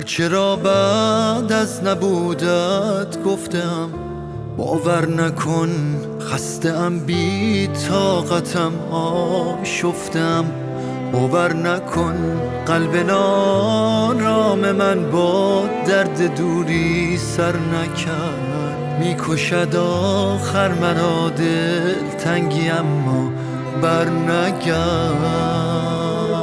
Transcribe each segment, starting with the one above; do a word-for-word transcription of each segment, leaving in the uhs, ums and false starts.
هرچه را بعد از نبودت گفتم، باور نکن خسته ام بی طاقتم آشفتم. باور نکن قلب نارام من با درد دوری سر نکرد. میکشد آخر مرا دل تنگی اما بر نگرد.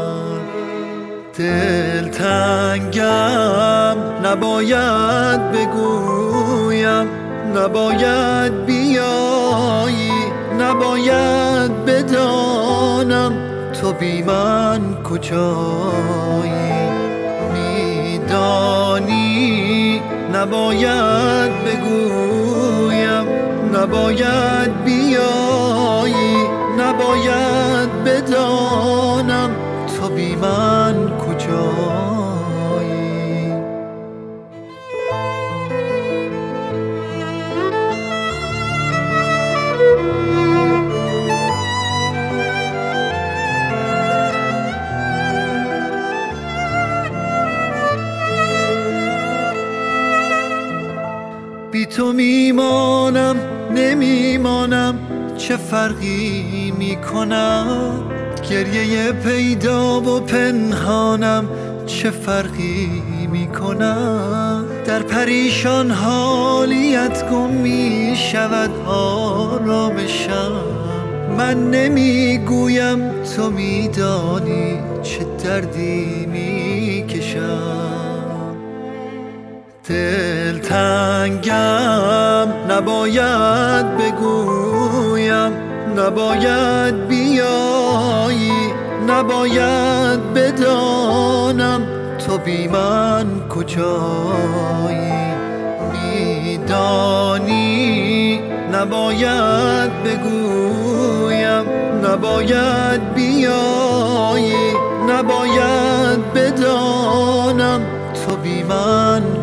دل تنگم نباید بگویم، نباید بیایی، نباید بدانم تو بی من کجایی. میدانی نباید بگویم، نباید بیایی، نباید بدانم تو بی من کجایی. بی تو میمانم نمیمانم، چه فرقی میکنم؟ گریه پیدا و پنهانم، چه فرقی میکنم؟ در پریشان حالیت گم میشود آرامشم. من نمیگویم تو میدانی چه دردی میکشم. دل تنگم نباید بگویم، نباید بیایی، نباید بدانم تو بی من کجایی. میدانی نباید بگویم، نباید بیایی، نباید بدانم تو بی من